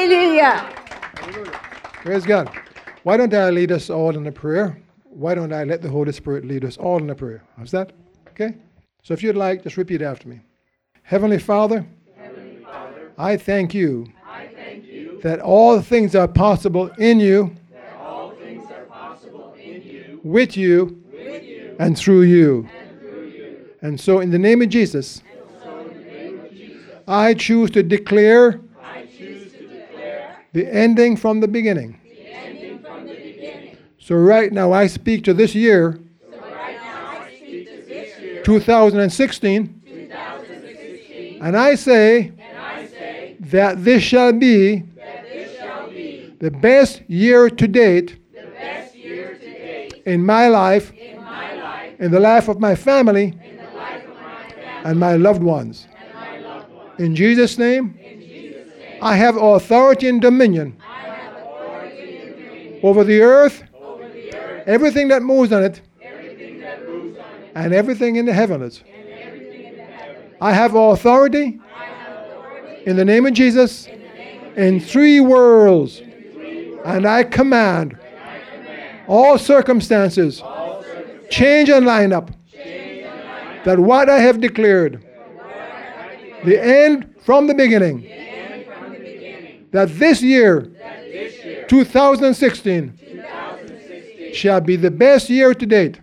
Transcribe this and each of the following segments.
Hallelujah. Praise God. Why don't I lead us all in a prayer? Why don't I let the Holy Spirit lead us all in a prayer? How's that? Okay? So if you'd like, just repeat after me. Heavenly Father, I thank you that all things are possible in you, with you, and through you. And so in the name of Jesus, I choose to declare the ending from the beginning. So right now I speak to this year, 2016, and I say that this shall be the best year to date in my life, in the life of my family, and my loved ones. In Jesus' name, I have authority and dominion over the earth, everything that moves on it, and everything in the heavens. I have authority in the name of Jesus in 3 worlds, and I command all circumstances change and line up, that what I have declared, the end from the beginning, that this year, 2016, shall be the best year to date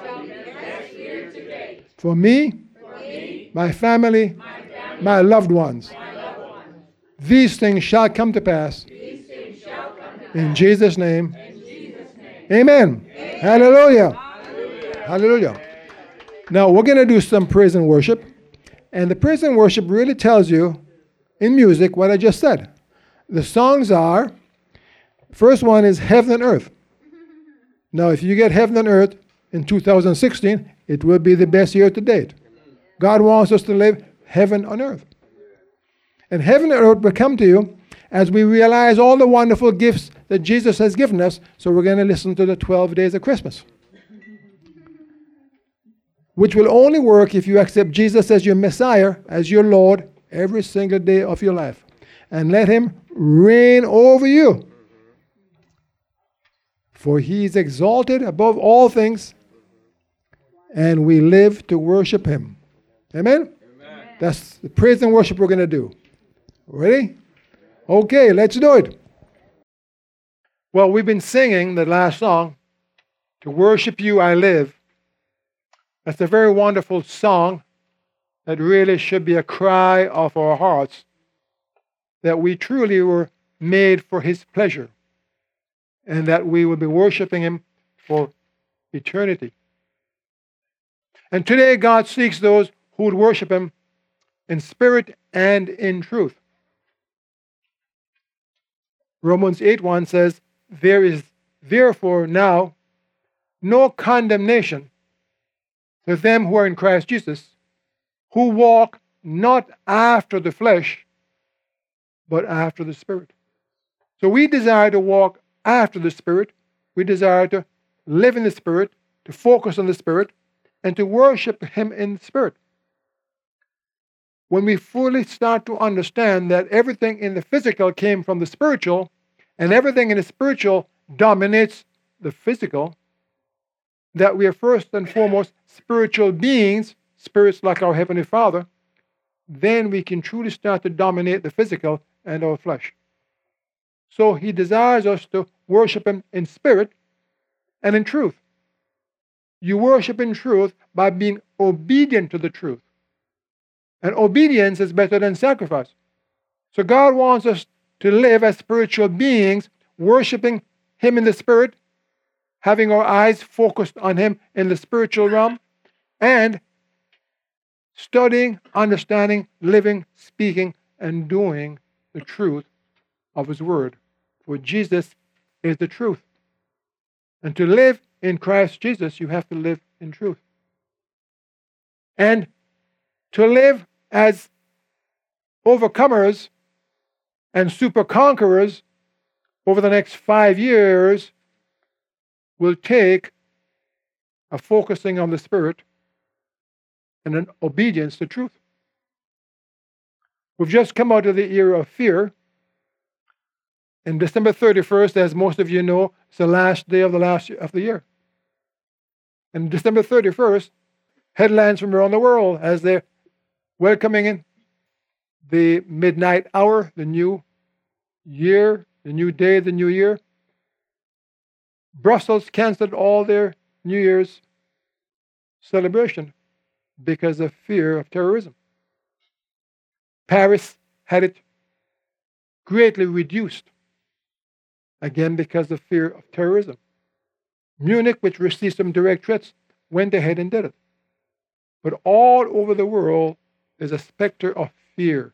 for me, my family, my loved ones. These things shall come to pass in Jesus' name. Amen. Hallelujah. Hallelujah. Now we're going to do some praise and worship. And the praise and worship really tells you in music what I just said. The songs are, first one is Heaven and Earth. Now if you get Heaven and Earth in 2016, it will be the best year to date. God wants us to live heaven on earth. And heaven and earth will come to you as we realize all the wonderful gifts that Jesus has given us. So we're going to listen to the 12 days of Christmas, which will only work if you accept Jesus as your Messiah, as your Lord, every single day of your life. And let him reign over you. For he is exalted above all things, and we live to worship him. Amen? Amen. That's the praise and worship we're going to do. Ready? Okay, let's do it. Well, we've been singing the last song, To Worship You I Live. That's a very wonderful song that really should be a cry of our hearts, that we truly were made for his pleasure and that we will be worshiping him for eternity. And today God seeks those who would worship him in spirit and in truth. Romans 8:1 says, there is therefore now no condemnation to them who are in Christ Jesus, who walk not after the flesh, but after the Spirit. So we desire to walk after the Spirit. We desire to live in the Spirit, to focus on the Spirit, and to worship him in the Spirit. When we fully start to understand that everything in the physical came from the spiritual, and everything in the spiritual dominates the physical, that we are first and foremost spiritual beings, spirits like our Heavenly Father, then we can truly start to dominate the physical and our flesh. So he desires us to worship him in spirit and in truth. You worship in truth by being obedient to the truth. And obedience is better than sacrifice. So God wants us to live as spiritual beings, worshiping him in the spirit, having our eyes focused on him in the spiritual realm, and studying, understanding, living, speaking, and doing the truth of his word. For Jesus is the truth. And to live in Christ Jesus, you have to live in truth. And to live as overcomers and super conquerors over the next 5 years will take a focusing on the Spirit and an obedience to truth. We've just come out of the era of fear, And December 31st, as most of you know, is the last day of the year. And December 31st, headlines from around the world as they're welcoming in the midnight hour, the new year, the new day, the new year. Brussels canceled all their New Year's celebration because of fear of terrorism. Paris had it greatly reduced, again because of fear of terrorism. Munich, which received some direct threats, went ahead and did it. But all over the world, there's a specter of fear.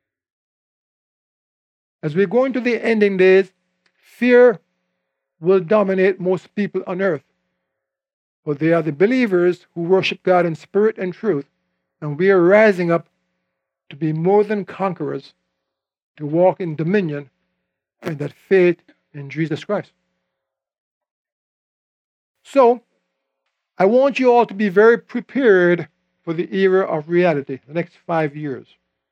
As we go into the ending days, fear will dominate most people on earth. But they are the believers who worship God in spirit and truth, and we are rising up to be more than conquerors, to walk in dominion and that faith in Jesus Christ. So, I want you all to be very prepared for the era of reality, the next 5 years.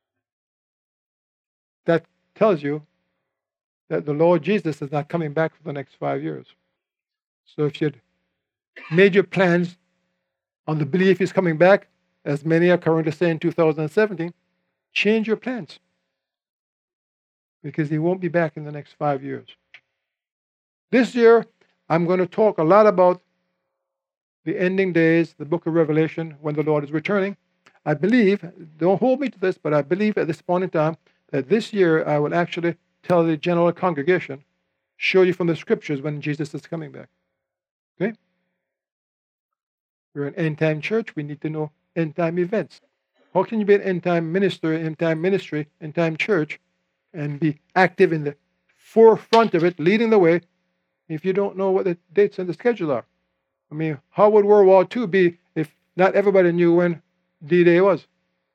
That tells you that the Lord Jesus is not coming back for the next 5 years. So if you'd made your plans on the belief he's coming back, as many are currently saying in 2017, change your plans. Because he won't be back in the next 5 years. This year, I'm going to talk a lot about the ending days, the book of Revelation, when the Lord is returning. I believe, don't hold me to this, but I believe at this point in time that this year I will actually tell the general congregation, show you from the scriptures when Jesus is coming back. Okay? We're an end-time church. We need to know end-time events. How can you be an end-time minister, end-time ministry, end-time church, and be active in the forefront of it, leading the way, if you don't know what the dates and the schedule are? I mean, how would World War II be if not everybody knew when D-Day was?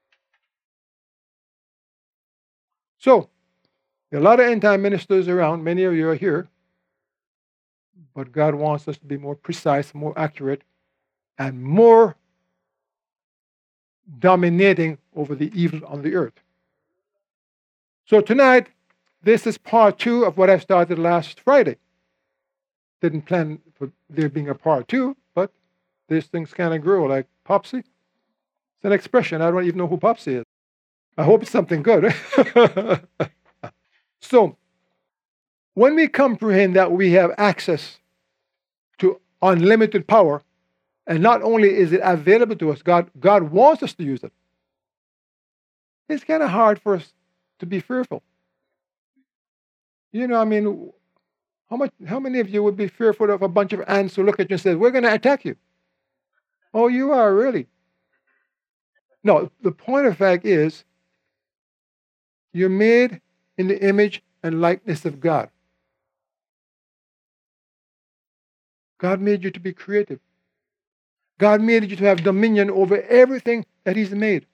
So, there are a lot of end-time ministers around. Many of you are here. But God wants us to be more precise, more accurate, and more dominating over the evil on the earth. So tonight, this is part 2 of what I started last Friday. Didn't plan for there being a part 2, but these things kind of grow like Popsy. It's an expression. I don't even know who Popsy is. I hope it's something good. So, when we comprehend that we have access to unlimited power, and not only is it available to us, God wants us to use it. It's kind of hard for us to be fearful. You know, I mean, how many of you would be fearful of a bunch of ants who look at you and say, "We're going to attack you"? Oh, you are, really? No, the point of fact is, you're made in the image and likeness of God. God made you to be creative. God made you to have dominion over everything that He's made.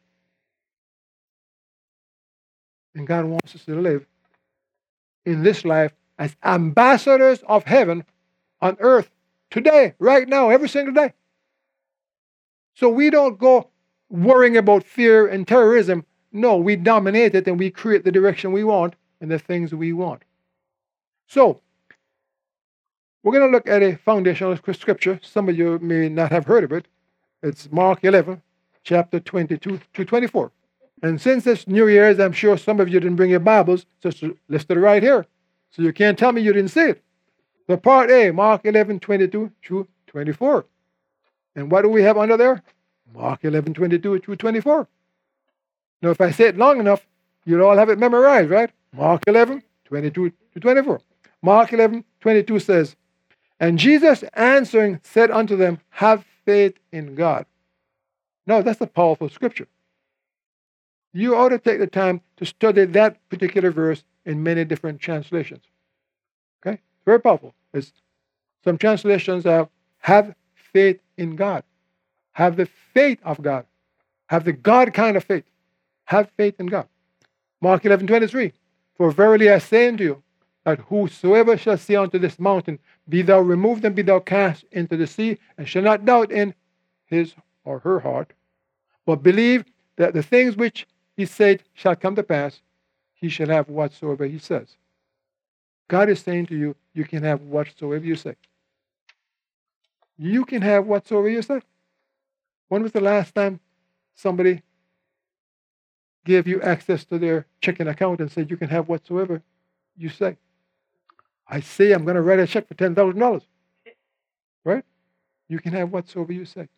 And God wants us to live in this life as ambassadors of heaven on earth today, right now, every single day. So we don't go worrying about fear and terrorism. No, we dominate it and we create the direction we want and the things we want. So, we're going to look at a foundational scripture. Some of you may not have heard of it. It's Mark 11, chapter 22 to 24. And since it's New Year's, I'm sure some of you didn't bring your Bibles, so it's listed right here. So you can't tell me you didn't see it. The part A, Mark 11, 22 to 24. And what do we have under there? Mark 11, 22 to 24. Now, if I say it long enough, you'll all have it memorized, right? Mark 11, 22 to 24. Mark 11, 22 says, "And Jesus answering said unto them, Have faith in God." Now, that's a powerful scripture. You ought to take the time to study that particular verse in many different translations. Okay? Very powerful. Some translations have faith in God. Have the faith of God. Have the God kind of faith. Have faith in God. Mark 11, 23. "For verily I say unto you, that whosoever shall say unto this mountain, Be thou removed and be thou cast into the sea, and shall not doubt in his or her heart, but believe that the things which he said shall come to pass, he shall have whatsoever he says." God is saying to you, you can have whatsoever you say. You can have whatsoever you say. When was the last time somebody gave you access to their checking account and said you can have whatsoever you say? I say I'm going to write a check for $10,000. Right? You can have whatsoever you say.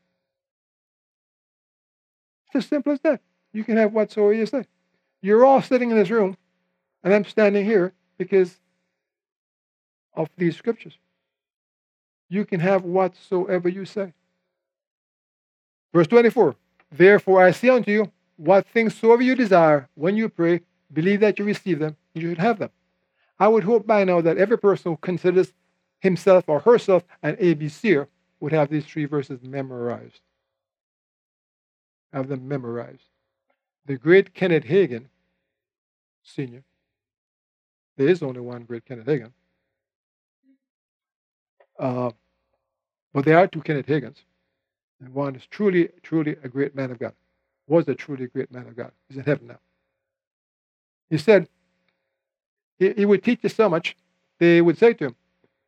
It's as simple as that. You can have whatsoever you say. You're all sitting in this room, and I'm standing here because of these scriptures. You can have whatsoever you say. Verse 24, therefore I say unto you, what things soever you desire, when you pray, believe that you receive them, you should have them. I would hope by now that every person who considers himself or herself an ABCer would have these 3 verses memorized. Have them memorized. The great Kenneth Hagin, Sr., there is only one great Kenneth Hagin, but there are 2 Kenneth Hagins, and one is truly, truly a great man of God. Was a truly great man of God. He's in heaven now. He said, he would teach us so much, they would say to him,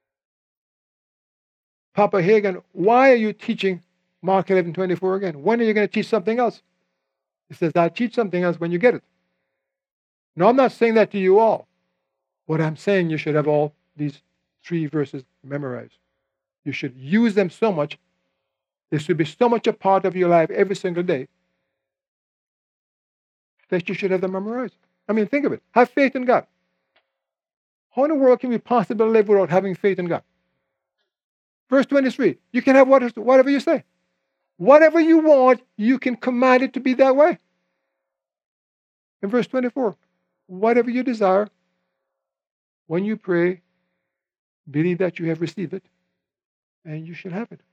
Papa Hagin, why are you teaching Mark 11:24 again? When are you going to teach something else? He says, I'll teach something else when you get it. Now, I'm not saying that to you all. What I'm saying, you should have all these 3 verses memorized. You should use them so much. They should be so much a part of your life every single day that you should have them memorized. I mean, think of it. Have faith in God. How in the world can we possibly live without having faith in God? Verse 23, you can have whatever you say. Whatever you want, you can command it to be that way. In verse 24, whatever you desire, when you pray, believe that you have received it, and you should have it.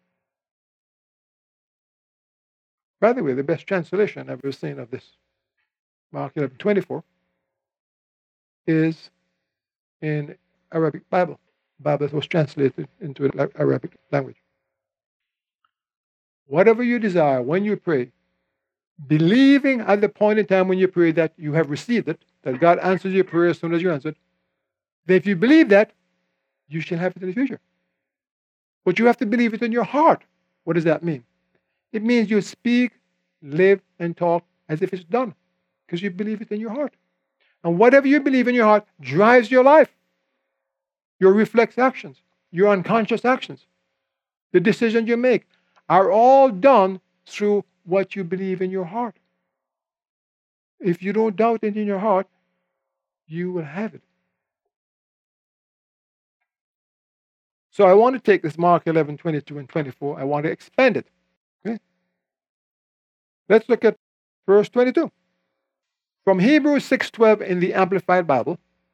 By the way, the best translation I've ever seen of this, Mark 11:24, is in Arabic Bible. Bible that was translated into Arabic language. Whatever you desire, when you pray, believing at the point in time when you pray that you have received it, that God answers your prayer as soon as you answer it, that if you believe that, you shall have it in the future. But you have to believe it in your heart. What does that mean? It means you speak, live, and talk as if it's done, because you believe it in your heart. And whatever you believe in your heart drives your life. Your reflex actions, your unconscious actions, the decisions you make are all done through what you believe in your heart. If you don't doubt it in your heart, you will have it. So I want to take this Mark 11:22 and 24. I want to expand it. Okay? Let's look at verse 22. From Hebrews 6:12 in the Amplified Bible,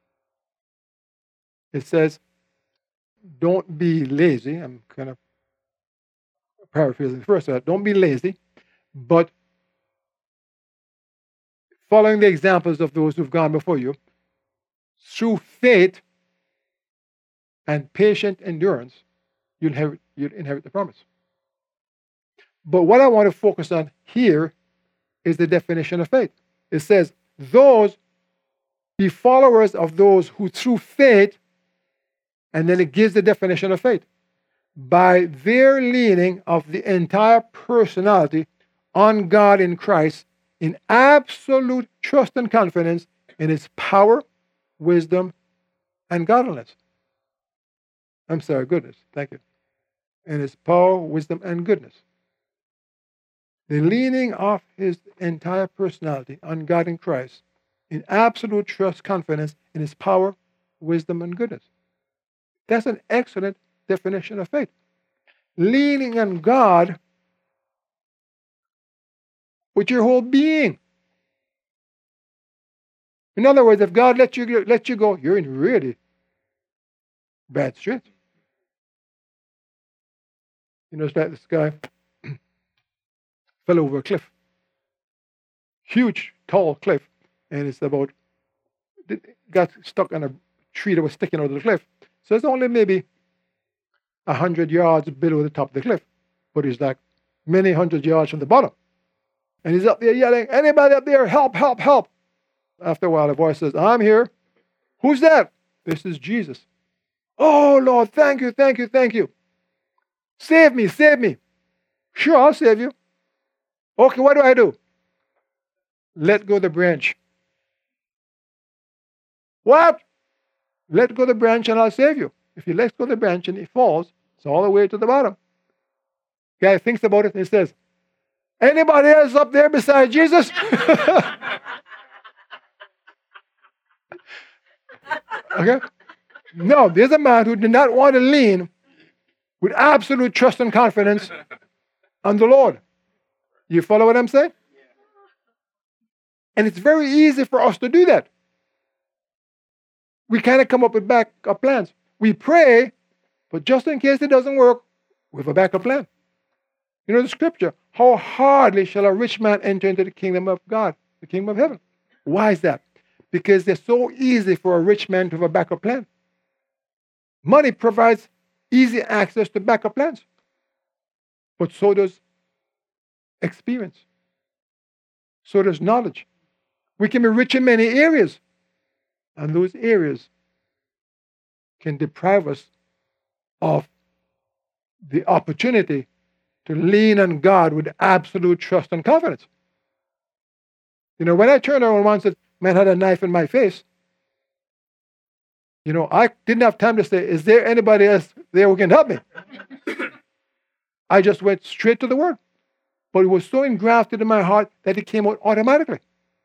it says, don't be lazy. I'm kind of paraphrasing first. Don't be lazy, but following the examples of those who've gone before you, through faith and patient endurance, you'll inherit the promise. But what I want to focus on here is the definition of faith. It says, those be followers of those who through faith, and then it gives the definition of faith, by their leaning of the entire personality on God in Christ, in absolute trust and confidence in His power, wisdom, and godliness. Goodness. Thank you. In His power, wisdom, and goodness. The leaning of His entire personality on God in Christ, in absolute trust, confidence in His power, wisdom, and goodness. That's an excellent definition of faith. Leaning on God with your whole being. In other words, if God let you go, you're in really bad straits. You know, it's like this guy fell over a cliff. Huge, tall cliff. And it's got stuck on a tree that was sticking out of the cliff. So it's only maybe 100 yards below the top of the cliff. But he's like many hundred yards from the bottom. And he's up there yelling, anybody up there, help, help, help. After a while, a voice says, I'm here. Who's that? This is Jesus. Oh, Lord, thank you, thank you, thank you. Save me, save me. Sure, I'll save you. Okay, what do I do? Let go the branch. What? Let go the branch and I'll save you. If you let go the branch and it falls, it's all the way to the bottom. Guy thinks about it and he says, anybody else up there besides Jesus? Okay? No, there's a man who did not want to lean with absolute trust and confidence on the Lord. You follow what I'm saying? And it's very easy for us to do that. We kind of come up with backup plans. We pray, but just in case it doesn't work, we have a backup plan. You know the scripture, how hardly shall a rich man enter into the kingdom of God, the kingdom of heaven. Why is that? Because it's so easy for a rich man to have a backup plan. Money provides easy access to backup plans. But so does experience. So does knowledge. We can be rich in many areas. And those areas can deprive us of the opportunity to lean on God with absolute trust and confidence. You know, when I turned around once and man had a knife in my face, you know, I didn't have time to say, is there anybody else there who can help me? I just went straight to the word. But it was so engrafted in my heart that it came out automatically.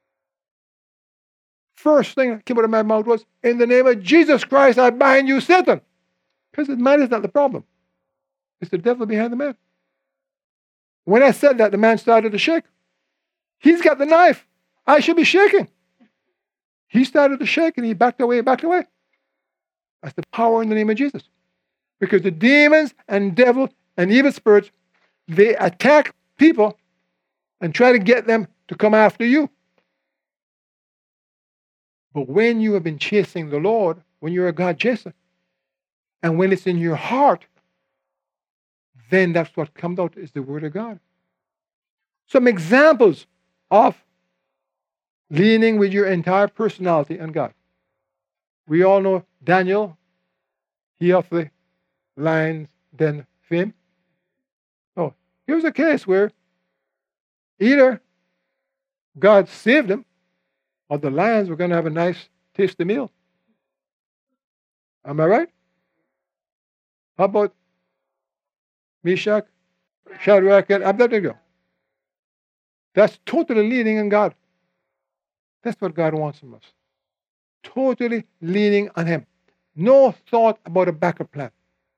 First thing that came out of my mouth was, in the name of Jesus Christ, I bind you, Satan. Because the man is not the problem. It's the devil behind the man. When I said that, the man started to shake. He's got the knife. I should be shaking. He started to shake and he backed away, backed away. That's the power in the name of Jesus. Because the demons and devil and evil spirits, they attack people and try to get them to come after you. But when you have been chasing the Lord, when you're a God chaser, and when it's in your heart, then that's what comes out is the Word of God. Some examples of leaning with your entire personality on God. We all know Daniel, he of the lion's den fame. Oh, here's a case where either God saved him, or the lions were going to have a nice, tasty meal. Am I right? How about Meshach, Shadrach, and Abednego? That's totally leaning on God. That's what God wants from us. Totally leaning on Him. No thought about a backup plan.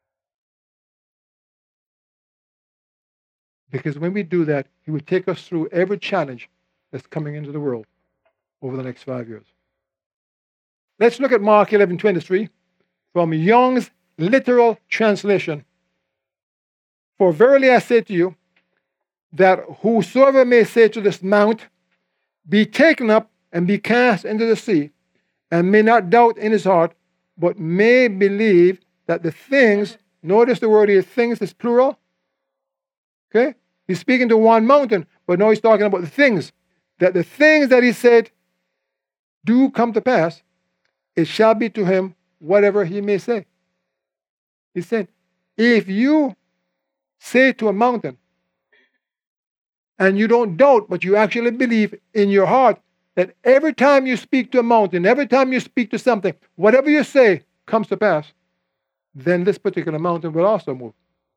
Because when we do that, He will take us through every challenge that's coming into the world over the next 5 years. Let's look at Mark 11:23 from Young's literal translation. For verily I say to you, that whosoever may say to this mount, be taken up and be cast into the sea, and may not doubt in his heart, but may believe that the things, notice the word here, things is plural. Okay? He's speaking to one mountain, but now he's talking about the things. That the things that he said do come to pass, it shall be to him whatever he may say. He said, if you say to a mountain, and you don't doubt, but you actually believe in your heart that every time you speak to a mountain, every time you speak to something, whatever you say comes to pass, then this particular mountain will also move.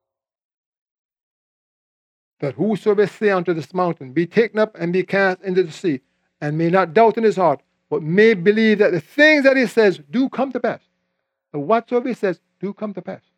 That whosoever say unto this mountain, be taken up and be cast into the sea, and may not doubt in his heart, but may believe that the things that he says do come to pass. So whatsoever he says do come to pass.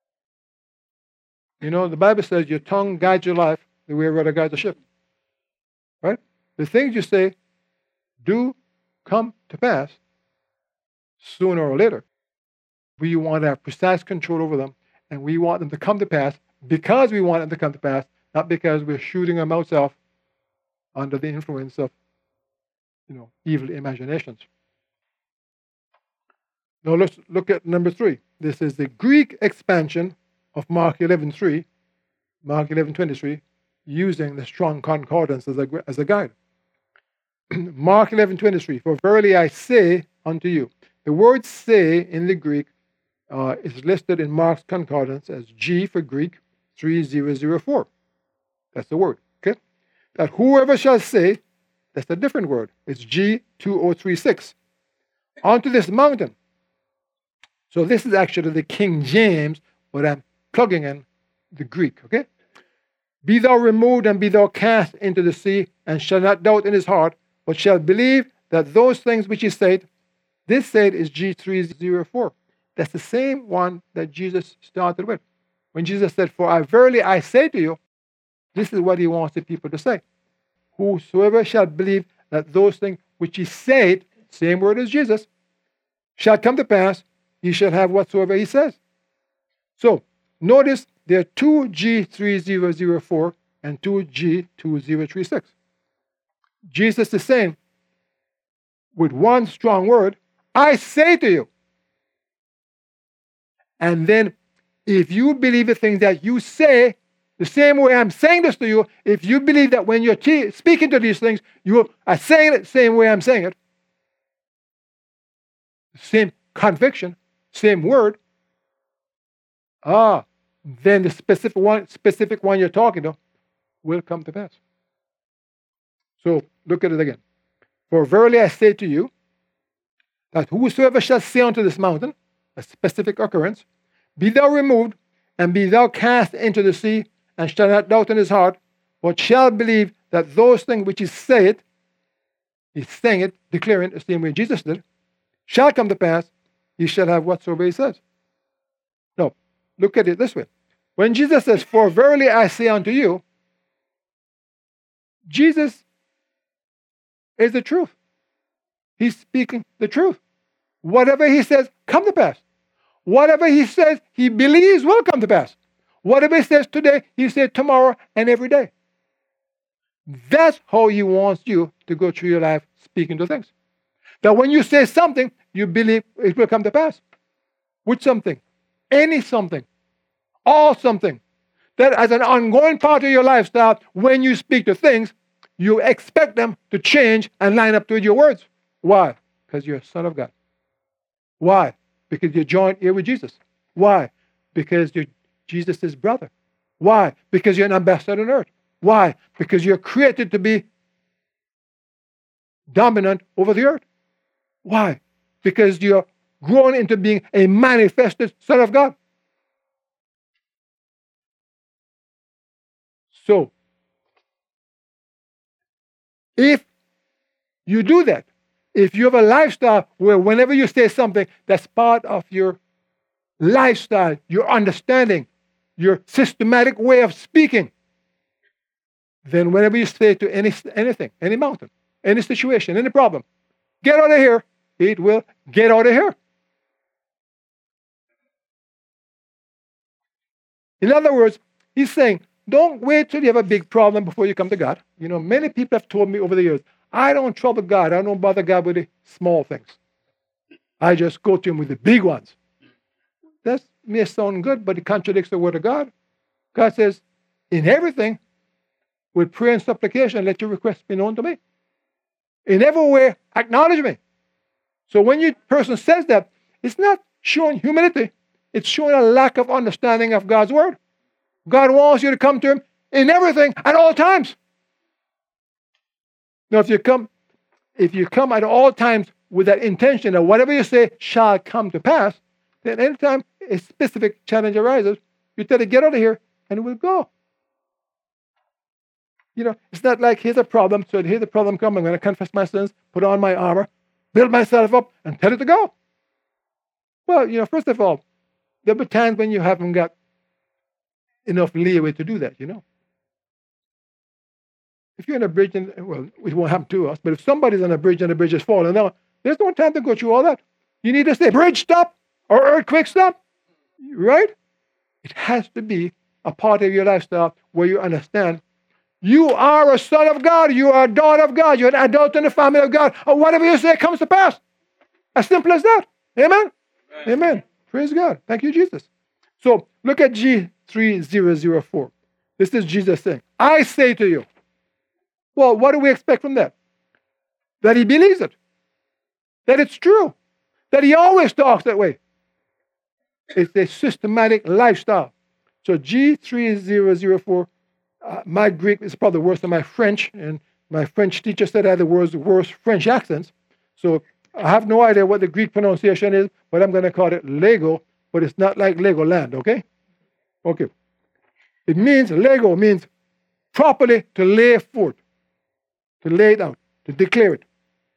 You know, the Bible says your tongue guides your life the way a rudder guides a ship. Right? The things you say do come to pass sooner or later. We want to have precise control over them, and we want them to come to pass because we want them to come to pass, not because we're shooting them ourselves under the influence of, evil imaginations. Now let's look at number 3. This is the Greek expansion of Mark 11:3, Mark 11:23, using the Strong Concordance as a guide. Mark 11:23, for verily I say unto you, The word say in the Greek is listed in Mark's Concordance as G for Greek 3004. That's the word. Okay? That whoever shall say, that's a different word. It's G2036. Onto this mountain. So this is actually the King James, but I'm plugging in the Greek. Okay? Be thou removed and be thou cast into the sea, and shall not doubt in his heart, but shall believe that those things which he said, this said is G304. That's the same one that Jesus started with. When Jesus said, for I verily I say to you, this is what he wants the people to say. Whosoever shall believe that those things which he said, same word as Jesus, shall come to pass, he shall have whatsoever he says. So, notice there are two G3004 and two G2036. Jesus is saying, with one strong word, I say to you. And then, if you believe the things that you say, the same way I'm saying this to you, if you believe that when you're speaking to these things, you are saying it the same way I'm saying it, same conviction, same word, then the specific one you're talking to will come to pass. So look at it again. For verily I say to you, that whosoever shall say unto this mountain, a specific occurrence, be thou removed, and be thou cast into the sea, and shall not doubt in his heart, but shall believe that those things which he saith, he's saying it, declaring it the same way Jesus did, shall come to pass, he shall have whatsoever he says. No, look at it this way. When Jesus says, for verily I say unto you, Jesus is the truth. He's speaking the truth. Whatever he says, come to pass. Whatever he says, he believes will come to pass. Whatever he says today, he said tomorrow and every day. That's how he wants you to go through your life speaking to things. That when you say something, you believe it will come to pass. With something. Any something. All something. That as an ongoing part of your lifestyle, when you speak to things, you expect them to change and line up with your words. Why? Because you're a son of God. Why? Because you're joined here with Jesus. Why? Because you're Jesus' brother. Why? Because you're an ambassador on earth. Why? Because you're created to be dominant over the earth. Why? Because you're grown into being a manifested son of God. So, if you do that, if you have a lifestyle where whenever you say something that's part of your lifestyle, your understanding, your systematic way of speaking, then whenever you say to anything, any mountain, any situation, any problem, get out of here, it will get out of here. In other words, he's saying, don't wait till you have a big problem before you come to God. You know, many people have told me over the years, I don't trouble God. I don't bother God with the small things. I just go to him with the big ones. That may sound good, but it contradicts the word of God. God says, in everything, with prayer and supplication, let your requests be known to me. In every way, acknowledge me. So when your person says that, it's not showing humility. It's showing a lack of understanding of God's word. God wants you to come to him in everything at all times. Now, if you come at all times with that intention that whatever you say shall come to pass, then anytime a specific challenge arises, you tell it, get out of here, and it will go. You know, it's not like here's a problem, so here's the problem coming. I'm going to confess my sins, put on my armor, build myself up, and tell it to go. Well, you know, first of all, there'll be times when you haven't got enough leeway to do that, you know. If you're on a bridge, well, it won't happen to us, but if somebody's on a bridge and the bridge is falling down, there's no time to go through all that. You need to say, bridge stop, or earthquake stop, right? It has to be a part of your lifestyle where you understand you are a son of God, you are a daughter of God, you're an adult in the family of God, or whatever you say comes to pass. As simple as that. Amen? Amen. Praise God. Thank you, Jesus. So look at G3004. This is Jesus saying, I say to you. Well, what do we expect from that? That he believes it. That it's true. that he always talks that way. It's a systematic lifestyle. So G3004, my Greek is probably worse than my French, and my French teacher said I had the worst French accents. So I have no idea what the Greek pronunciation is, but I'm going to call it Lego, but it's not like Legoland, okay? Okay. Lego means properly to lay forth, to lay it out, to declare it.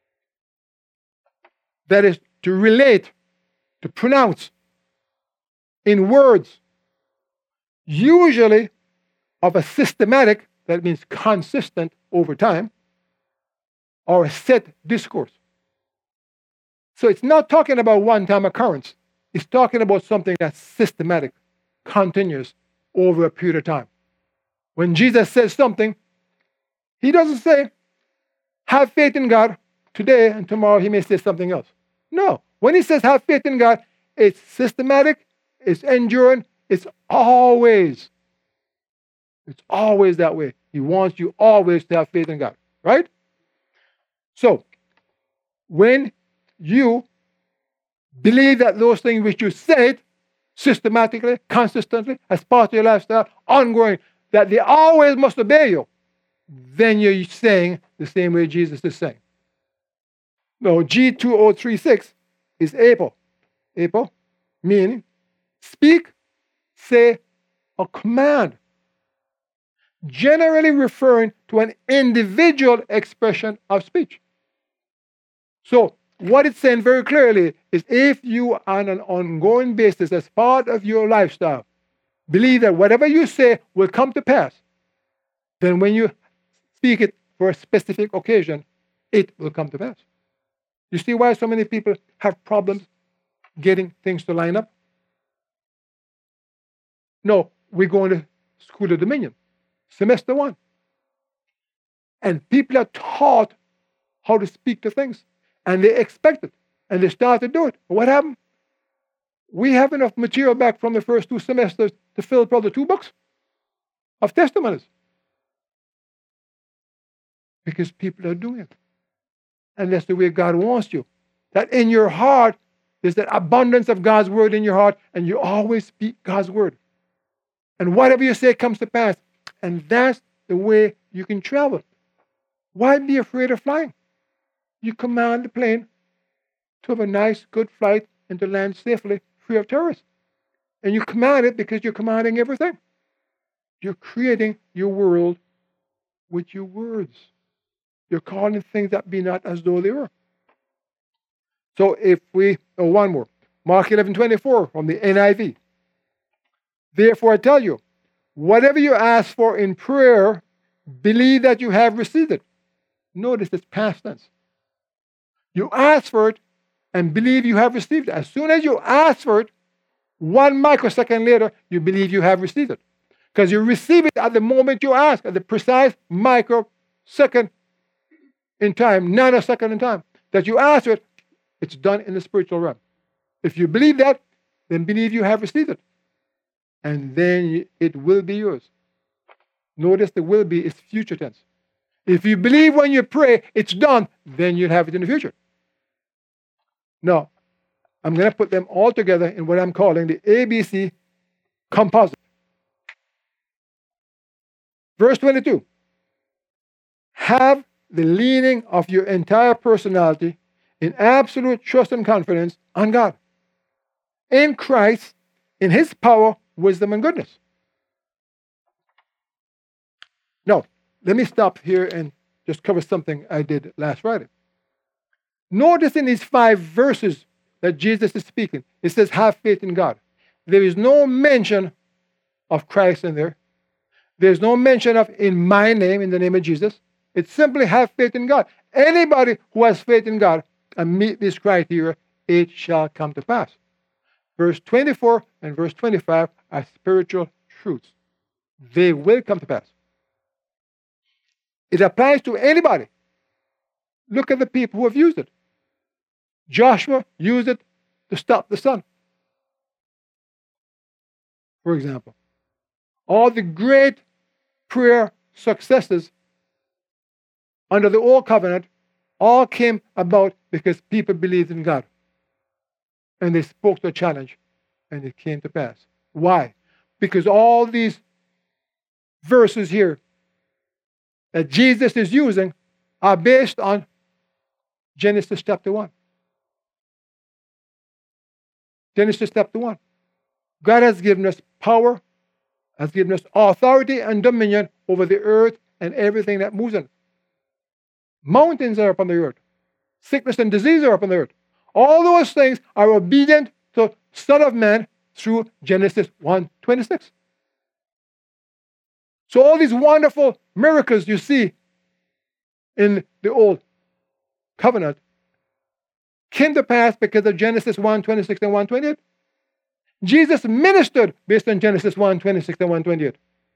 That is to relate, to pronounce in words, usually of a systematic, that means consistent over time, or a set discourse. So it's not talking about one-time occurrence. It's talking about something that's systematic, continuous, over a period of time. When Jesus says something, he doesn't say, have faith in God today, and tomorrow he may say something else. No. When he says have faith in God, it's systematic, it's enduring, it's always that way. He wants you always to have faith in God, right? So, when you believe that those things which you said systematically, consistently, as part of your lifestyle, ongoing, that they always must obey you, then you're saying the same way Jesus is saying. Now, G2036 is APO. APO, meaning speak, say, or command. Generally referring to an individual expression of speech. So, what it's saying very clearly is if you, on an ongoing basis, as part of your lifestyle, believe that whatever you say will come to pass, then when you speak it for a specific occasion, it will come to pass. You see why so many people have problems getting things to line up? No, we're going to School of Dominion, semester 1. And people are taught how to speak to things. And they expect it. And they start to do it. What happened? We have enough material back from the first 2 semesters to fill probably 2 books of testimonies. Because people are doing it. And that's the way God wants you. That in your heart, there's that abundance of God's word in your heart, and you always speak God's word. And whatever you say comes to pass. And that's the way you can travel. Why be afraid of flying? You command the plane to have a nice, good flight and to land safely, free of terrorists. And you command it because you're commanding everything. You're creating your world with your words. You're calling things that be not as though they were. So one more. Mark 11:24 from the NIV. Therefore I tell you, whatever you ask for in prayer, believe that you have received it. Notice it's past tense. You ask for it and believe you have received it. As soon as you ask for it, 1 microsecond later, you believe you have received it. Because you receive it at the moment you ask, at the precise microsecond in time, nanosecond in time, that you ask for it, it's done in the spiritual realm. If you believe that, then believe you have received it. And then it will be yours. Notice the will be is future tense. If you believe when you pray, it's done, then you'll have it in the future. Now, I'm going to put them all together in what I'm calling the ABC composite. Verse 22. Have the leaning of your entire personality in absolute trust and confidence on God. In Christ, in His power, wisdom, and goodness. Now, let me stop here and just cover something I did last Friday. Notice in these 5 verses that Jesus is speaking, it says, have faith in God. There is no mention of Christ in there. There's no mention of in my name, in the name of Jesus. It's simply have faith in God. Anybody who has faith in God and meet this criteria, it shall come to pass. Verse 24 and verse 25 are spiritual truths. They will come to pass. It applies to anybody. Look at the people who have used it. Joshua used it to stop the sun, for example. All the great prayer successes under the Old Covenant all came about because people believed in God. and they spoke the challenge, and it came to pass. Why? Because all these verses here that Jesus is using are based on Genesis chapter 1. Genesis chapter 1. God has given us power, has given us authority and dominion over the earth and everything that moves in it. Mountains are upon the earth. Sickness and disease are upon the earth. All those things are obedient to Son of Man through Genesis 1:26. So all these wonderful miracles you see in the old covenant came to pass because of Genesis 1:26 and 1:28. Jesus ministered based on Genesis 1:26 and 1:28.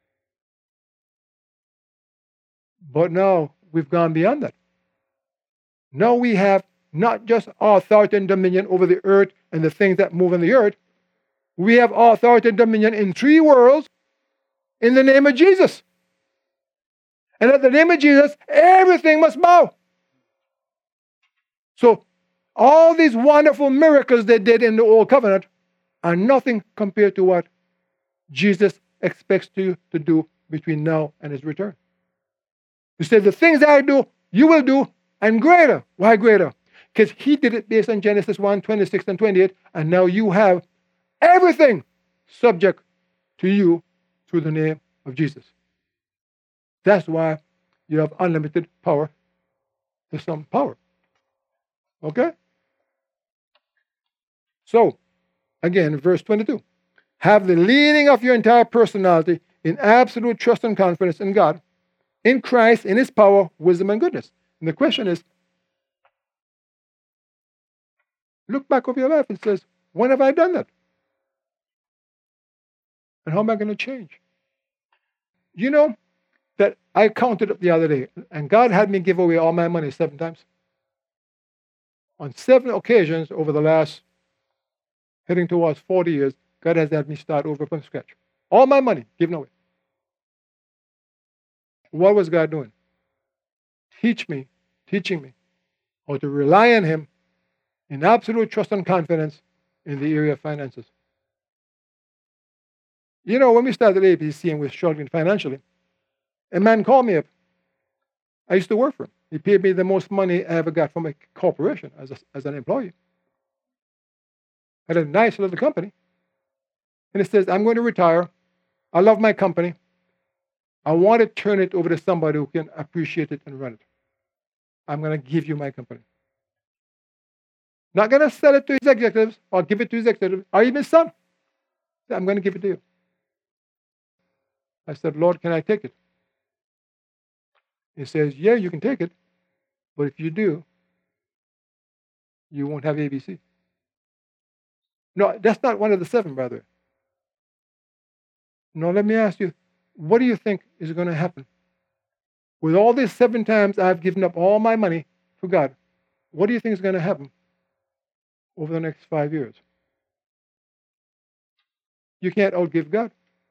But now we've gone beyond that. Now we have not just authority and dominion over the earth and the things that move on the earth. We have authority and dominion in 3 worlds in the name of Jesus. And at the name of Jesus, everything must bow. So all these wonderful miracles they did in the old covenant are nothing compared to what Jesus expects you to do between now and his return. He said, the things I do, you will do, and greater. Why greater? Because he did it based on Genesis 1:26 and 28, and now you have everything subject to you through the name of Jesus. That's why you have unlimited power to some power. Okay? So, again, verse 22. Have the leading of your entire personality in absolute trust and confidence in God, in Christ, in his power, wisdom, and goodness. And the question is, look back over your life and says, when have I done that? And how am I going to change? You know that I counted up the other day, and God had me give away all my money 7 times. On 7 occasions over the last, heading towards 40 years, God has had me start over from scratch. All my money given away. What was God doing? Teaching me how to rely on him in absolute trust and confidence in the area of finances. You know, when we started ABC and we were struggling financially, a man called me up. I used to work for him. He paid me the most money I ever got from a corporation as an employee. I had a nice little company. And he says, I'm going to retire. I love my company. I want to turn it over to somebody who can appreciate it and run it. I'm going to give you my company. Not going to sell it to his executives or give it to his executives or even his son. I'm going to give it to you. I said, Lord, can I take it? He says, yeah, you can take it. But if you do, you won't have ABC. No, that's not one of the 7, by the way. No, let me ask you, what do you think is going to happen? With all these 7 times I've given up all my money for God, what do you think is going to happen over the next 5 years? You can't outgive God.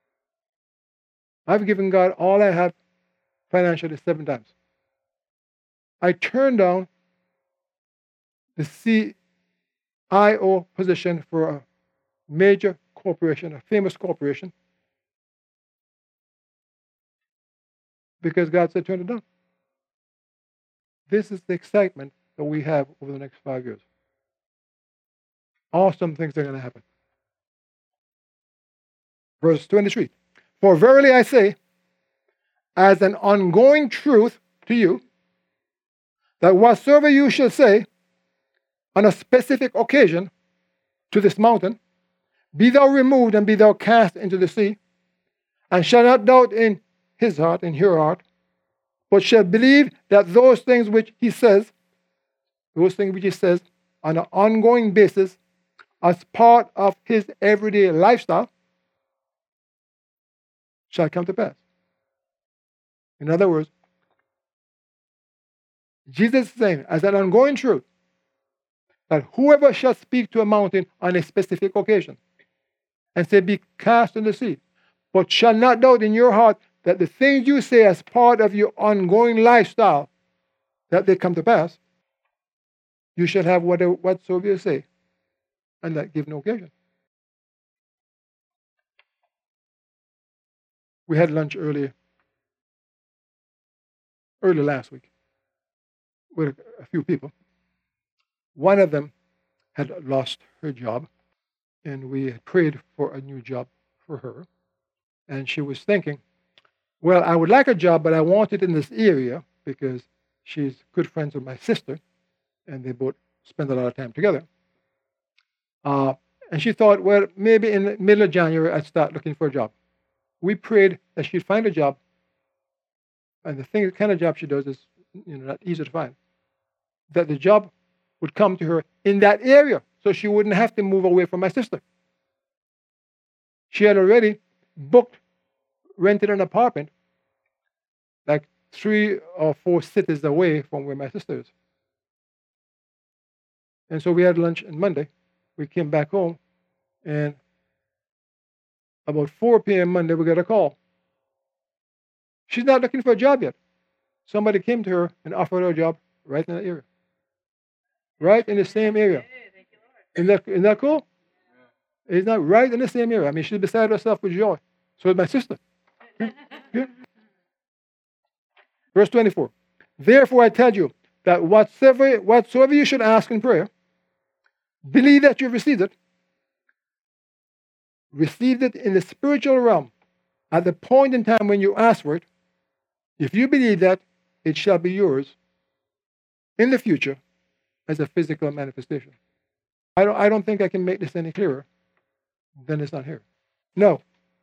I've given God all I have financially 7 times. I turned down the CIO position for a major corporation, a famous corporation, because God said turn it down. This is the excitement that we have over the next 5 years. Awesome things are going to happen. Verse 23. For verily I say, as an ongoing truth to you, that whatsoever you shall say on a specific occasion to this mountain, be thou removed and be thou cast into the sea, and shall not doubt in his heart, in your heart, but shall believe that those things which he says on an ongoing basis as part of his everyday lifestyle shall come to pass. In other words, Jesus is saying, as an ongoing truth, that whoever shall speak to a mountain on a specific occasion and say, be cast in the sea, but shall not doubt in your heart that the things you say as part of your ongoing lifestyle, that they come to pass, you shall have whatsoever you say and that gave no occasion. We had lunch early last week with a few people. One of them had lost her job, and we had prayed for a new job for her. And she was thinking, well, I would like a job, but I want it in this area because she's good friends with my sister, and they both spend a lot of time together. And she thought, well, maybe in the middle of January, I'd start looking for a job. We prayed that she'd find a job, and the kind of job she does is not easy to find, that the job would come to her in that area so she wouldn't have to move away from my sister. She had already rented an apartment like 3 or 4 cities away from where my sister is. And so we had lunch on Monday. We came back home, and about 4 p.m. Monday, we got a call. She's not looking for a job yet. Somebody came to her and offered her a job right in that area. Right in the same area. Isn't that cool? It's not right in the same area. I mean, she's beside herself with joy. So is my sister. Yeah. Verse 24. Therefore I tell you that whatsoever you should ask in prayer, believe that you've received it. Received it in the spiritual realm. At the point in time when you ask for it, if you believe that, it shall be yours in the future as a physical manifestation. I don't think I can make this any clearer than it's not here. No.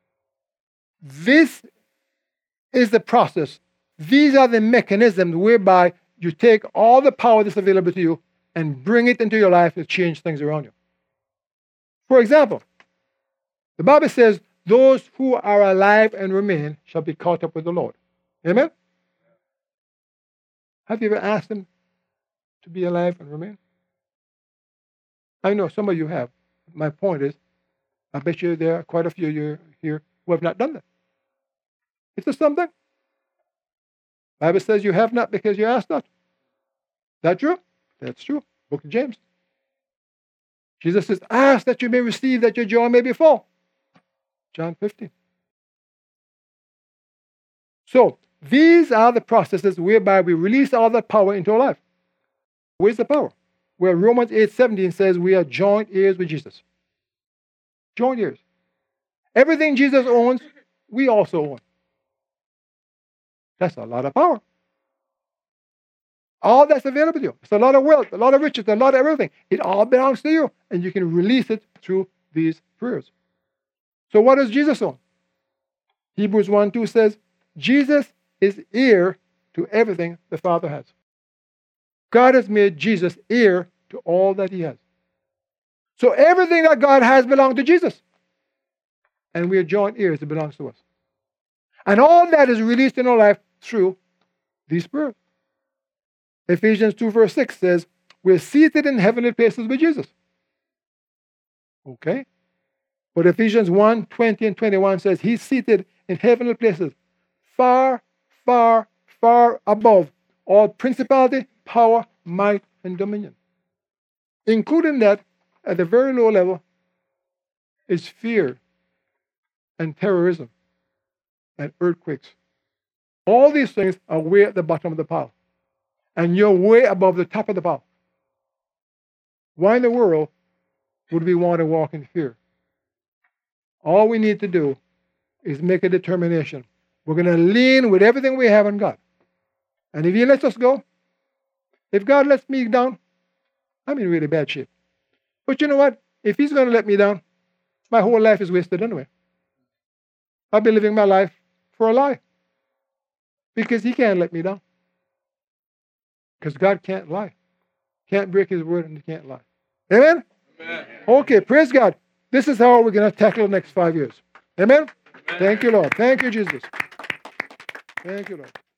This is the process. These are the mechanisms whereby you take all the power that's available to you and bring it into your life to change things around you. For example, the Bible says, those who are alive and remain shall be caught up with the Lord. Amen? Have you ever asked him to be alive and remain? I know some of you have. My point is, I bet you there are quite a few of you here who have not done that. Is this something? The Bible says you have not because you ask not. Is that true? That's true. Book of James. Jesus says, ask that you may receive, that your joy may be full. John 15. So, these are the processes whereby we release all that power into our life. Where's the power? Where Romans 8:17 says we are joint heirs with Jesus. Joint heirs. Everything Jesus owns, we also own. That's a lot of power. All that's available to you. It's a lot of wealth, a lot of riches, a lot of everything. It all belongs to you, and you can release it through these prayers. So what does Jesus own? Hebrews 1:2 says, Jesus is heir to everything the Father has. God has made Jesus heir to all that he has. So everything that God has belongs to Jesus. And we are joint heirs, it belongs to us. And all that is released in our life through these prayers. Ephesians 2 verse 6 says, we're seated in heavenly places with Jesus. Okay? But Ephesians 1:20 and 21 says he's seated in heavenly places far, far, far above all principality, power, might, and dominion. Including that, at the very low level, is fear and terrorism and earthquakes. All these things are way at the bottom of the pile. And you're way above the top of the pile. Why in the world would we want to walk in fear? All we need to do is make a determination. We're going to lean with everything we have on God. And if he lets us go, if God lets me down, I'm in really bad shape. But you know what? If he's going to let me down, my whole life is wasted anyway. I'll be living my life for a lie. Because he can't let me down. Because God can't lie. Can't break his word and he can't lie. Amen? Amen. Okay, praise God. This is how we're going to tackle the next 5 years. Amen? Amen? Thank you, Lord. Thank you, Jesus. Thank you, Lord.